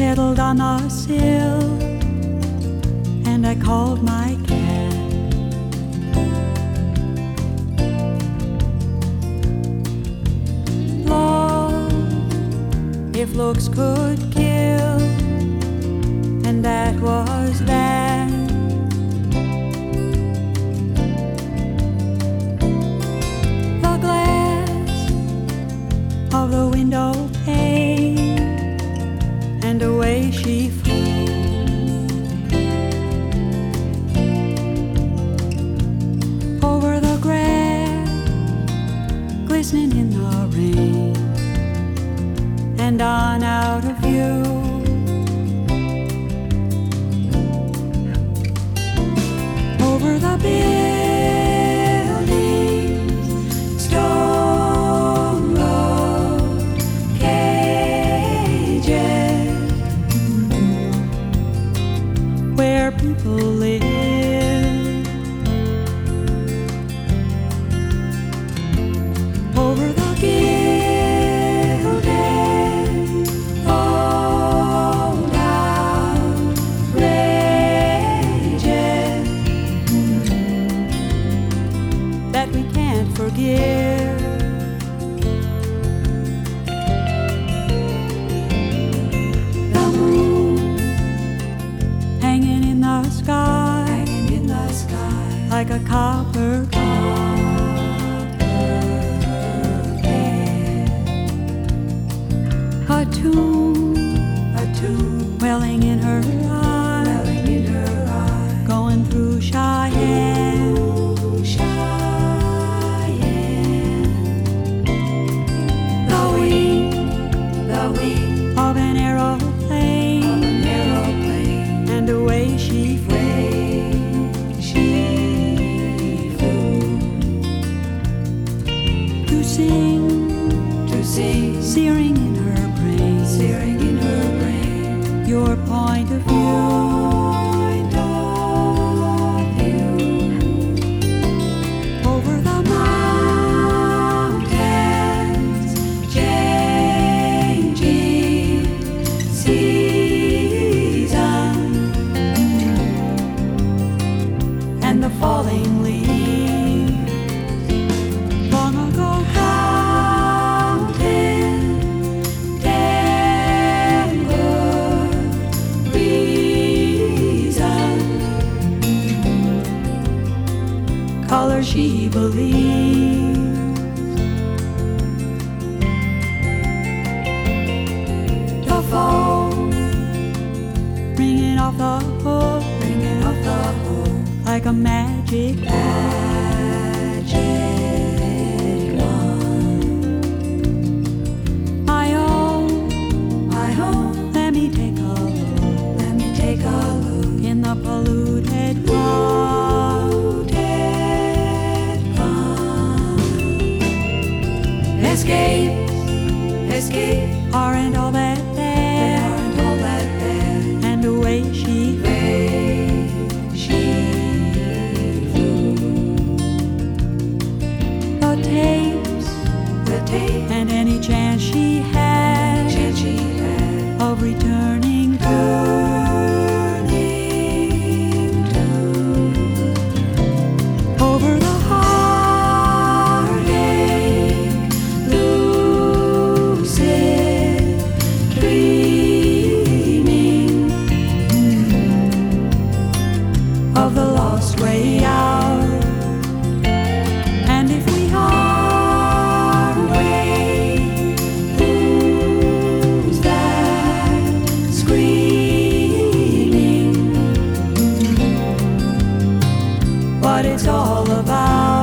settled on the sill, and I called my cat. Love, if looks could kill, and that was that. The glass of the window pane, and away she flew. Over the grass, glistening in the rain, and on out of view. Over the buildings, stone road cages, where people live. Over the gilded old outrages that we can't forgive. The moon hanging in the sky, like a copper cat. A tune welling in her eye, going through Cheyenne. The wing of an aeroplane, and away she flew. To sing, searing in her brain, your point of view. Over the mountains, changing season, and the falling leaves. Long ago counted ten good reasons, color she believes. The phone ringing off the hook, like a magic wand. I own, let me take a look in the polluted pond. Escapes aren't all that bad, and away she flew. The tapes, and any chance she had of returning to. Over the heartache, lucid dreaming of the lost way out. And if we are away, who's that screaming? What it's all about.